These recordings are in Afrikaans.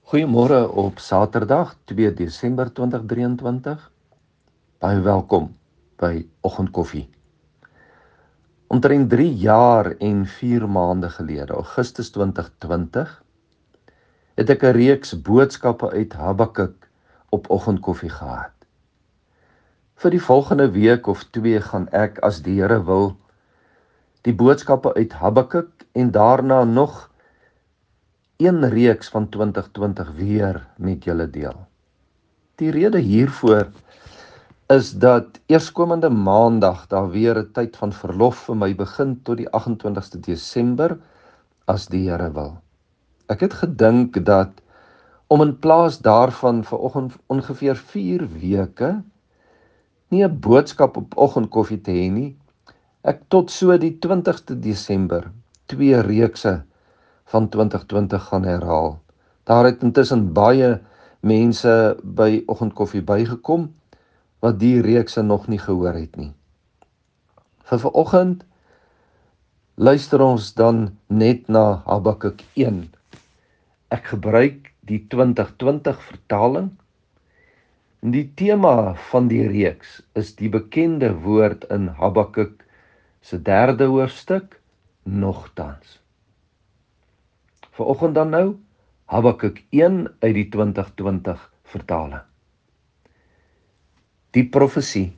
Goeiemôre op Saterdag 2 Desember 2023. Baie welkom by Oggendkoffie. Omtrent 3 jaar en 4 maande gelede, Augustus 2020, het ek 'n reeks boodskappe uit Habakuk op Oggendkoffie gehad. Vir die volgende week of 2 gaan ek, as die Here wil, die boodskappe uit Habakuk en daarna nog een reeks van 2020 weer met julle deel. Die rede hiervoor is dat eerskomende maandag daar weer 'n tyd van verlof vir my begin tot die 28ste Desember, as die Here wil. Ek het gedink dat om in plaas daarvan vanoggend ongeveer 4 weke nie 'n boodskap op Oggendkoffie te hê nie, ek tot so die 20ste Desember 2 reekse van 2020 gaan herhaal. Daar het intussen baie mense by Oggendkoffie bygekom wat die reekse nog nie gehoor het nie. Vir vanoggend luister ons dan net na Habakuk 1. Ek gebruik die 2020 vertaling. En die tema van die reeks is die bekende woord in Habakuk se 3de hoofstuk, nogtans. Vanoggend dan nou Habakuk 1 uit die 2020 vertaling. Die profesie.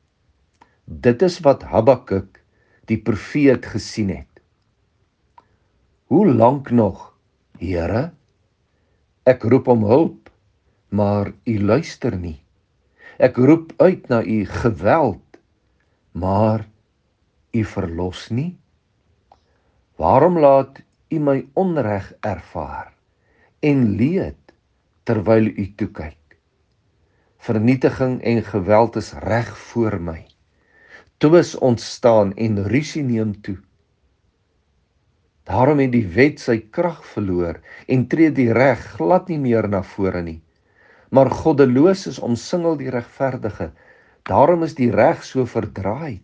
Dit is wat Habakuk, die profeet, gesien het. Hoe lank nog, Here? Ek roep om hulp, maar u luister nie. Ek roep uit na u geweld, maar u verlos nie. Waarom laat u my onreg ervaar en leed terwyl u toekyk? Vernietiging en geweld is reg voor my. Twis ontstaan en rusie neem toe. Daarom het die wet sy krag verloor en tree die reg glad nie meer na vore nie. Maar goddeloos is omsingel die regverdige. Daarom is die reg so verdraaid.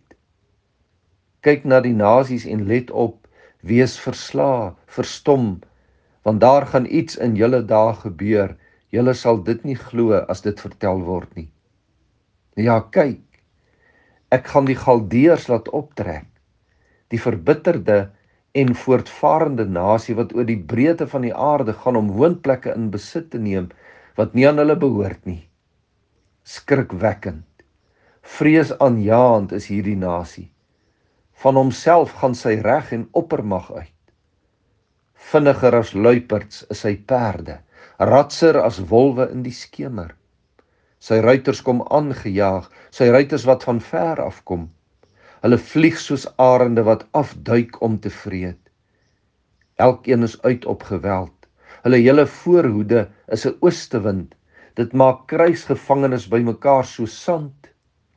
Kyk na die nasies en let op, wees verslae, verstom, want daar gaan iets in julle dae gebeur. Julle sal dit nie glo as dit vertel word nie. Ja, kyk, ek gaan die Galdeërs laat optrek, die verbitterde en voortvarende nasie wat oor die breedte van die aarde gaan om woonplekke in besit te neem wat nie aan hulle behoort nie. Skrikwekkend, vreesaanjaend is hierdie nasie. Van homself gaan sy reg en oppermag uit. Vinniger as luiperds is sy perde, ratser as wolwe in die skemer. Sy ruiters kom aangejaag, sy ruiters wat van ver afkom. Hulle vlieg soos arende wat afduik om te vreet. Elkeen is uit op geweld. Hulle hele voorhoede is 'n oostewind. Dit maak kruisgevangenes bymekaar soos sand.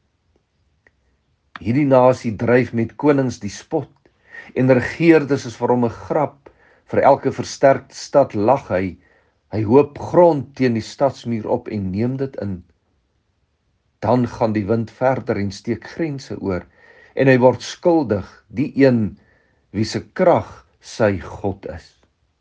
Hierdie nasie dryf met konings die spot en regeerders is vir hom 'n grap. Vir elke versterkte stad lag hy. Hy hoop grond teen die stadsmuur op en neem dit in. Dan gaan die wind verder en steek grense oor en hy word skuldig, die een wie se krag sy God is.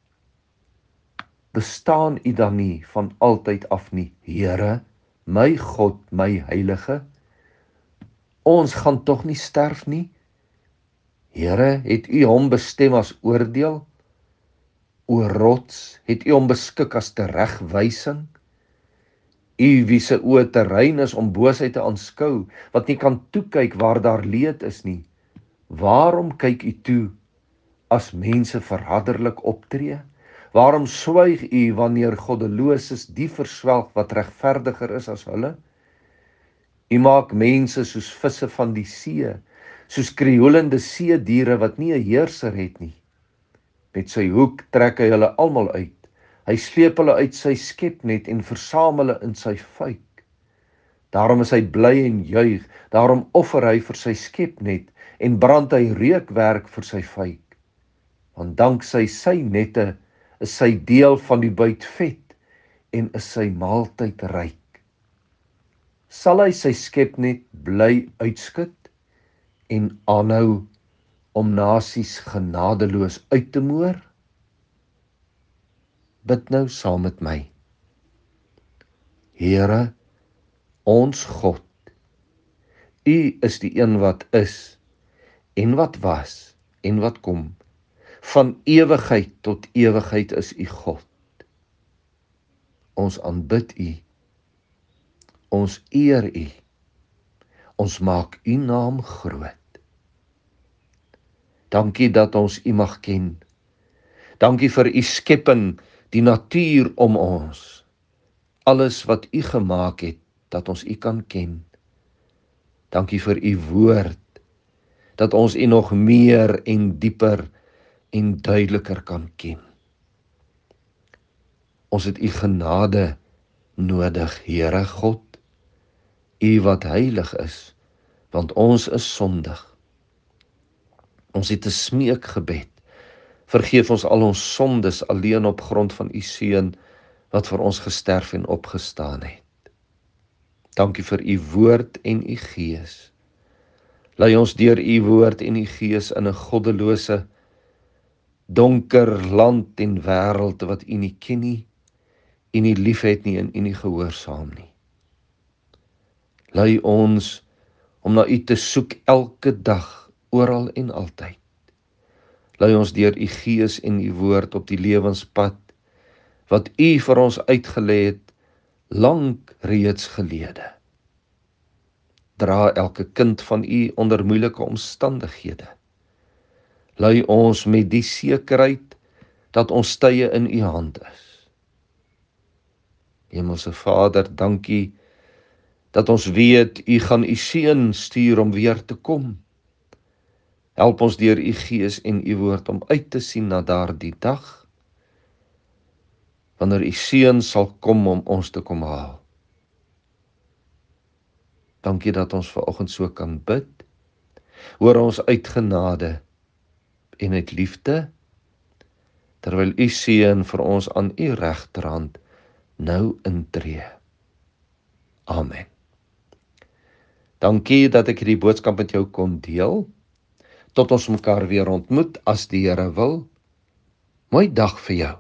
Bestaan u dan nie van altyd af nie, Here, my God, my Heilige? Ons gaan tog nie sterf nie. Here, het u hom bestem as oordeel? O rots, het u hom beskik as teregwysing? U wie se oë te rein is om boosheid te aanskou, wat nie kan toekyk waar daar leed is nie. Waarom kyk u toe as mense verraderlik optree? Waarom swyg u wanneer goddeloses die verswelg wat regverdiger is as hulle? U maak mense soos visse van die see, soos krioelende seediere wat nie 'n heerser het nie. Met sy hoek trek hy hulle almal uit. Hy sleep hulle uit sy skepnet en versamel hulle in sy fuik. Daarom is hy bly en juig, daarom offer hy vir sy skepnet en brand hy reukwerk vir sy fuik. Want danksy sy nette is sy deel van die buit vet en is sy maaltyd ryk. Sal hy sy skepnet bly uitskud en aanhou om nasies genadeloos uit te moor? Bid nou saam met my. Here, ons God, U is die een wat is, en wat was, en wat kom. Van ewigheid tot ewigheid is U God. Ons aanbid U, ons eer U, ons maak U naam groot. Dankie dat ons U mag ken. Dankie vir U skepping, die natuur om ons. Alles wat U gemaak het, dat ons U kan ken. Dankie vir U woord, dat ons U nog meer en dieper en duideliker kan ken. Ons het U genade nodig, Here God, U wat heilig is, want ons is sondig. Ons het 'n smeekgebed. Vergeef ons al ons sondes alleen op grond van U Seun wat vir ons gesterf en opgestaan het. Dankie vir U woord en U Gees. Lei ons deur U woord en U Gees in 'n goddelose, donker land en wêreld wat U nie ken nie, U nie liefhet nie en U nie gehoorsaam nie. Lei ons om na U te soek elke dag, oral en altyd. Lei ons deur U Gees en U woord op die lewenspad wat U vir ons uitgelê het, lank reeds gelede. Dra elke kind van U onder moeilike omstandighede. Lei ons met die sekerheid dat ons tye in U hand is. Hemelse Vader, dankie dat ons weet U gaan U Seun stuur om weer te kom. Help ons deur U Gees en U woord om uit te sien na daardie dag, wanneer U Seun sal kom om ons te kom haal. Dankie dat ons vanoggend so kan bid, hoor ons uit genade en uit liefde, terwyl U Seun vir ons aan U regterhand nou intree. Amen. Dankie dat ek hierdie boodskap met jou kon deel. Tot ons mekaar weer ontmoet as die Here wil. Mooi dag vir jou.